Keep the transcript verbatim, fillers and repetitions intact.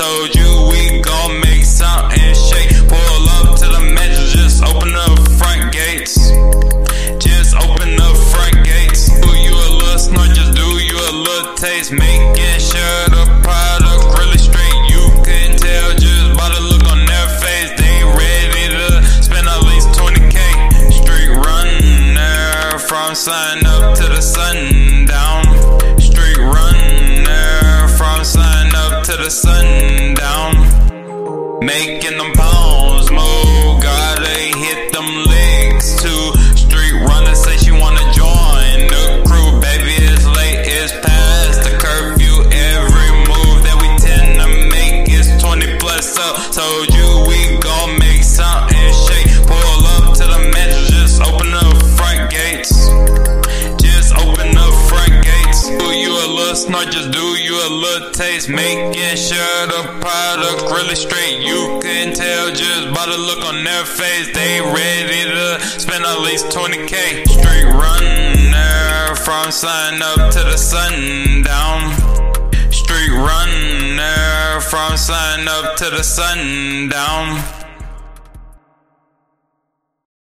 Told you we gon' make something shake. Pull up to the mansion, just open up front gates. Just open up front gates. Do you a little snort, just do you a little taste. Making sure the product really straight. You can tell just by the look on their face. They ready to spend at least twenty K. Street runner from sun up to the sundown. Street runner from sun up to the sundown. Making them pounds move, gotta hit them legs too. Street runner say she wanna join the crew. Baby, it's late, it's past the curfew. Every move that we tend to make is twenty plus up. Told you we gon' make something shake. Pull up to the mansion, just open up front gates. Just open up front gates. Do you a little snort, just do you a little taste. Making sure the product really straight. You can tell just by the look on their face. They ready to spend at least twenty K. Street runner from sun up to the sundown. Street runner from sun up to the sundown.